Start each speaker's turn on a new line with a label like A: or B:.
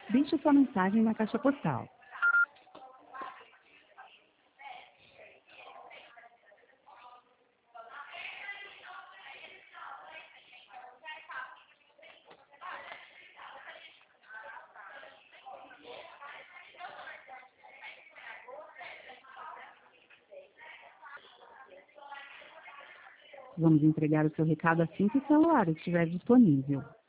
A: Deixe sua mensagem na caixa postal. Vamos entregar o seu recado assim que o celular estiver disponível.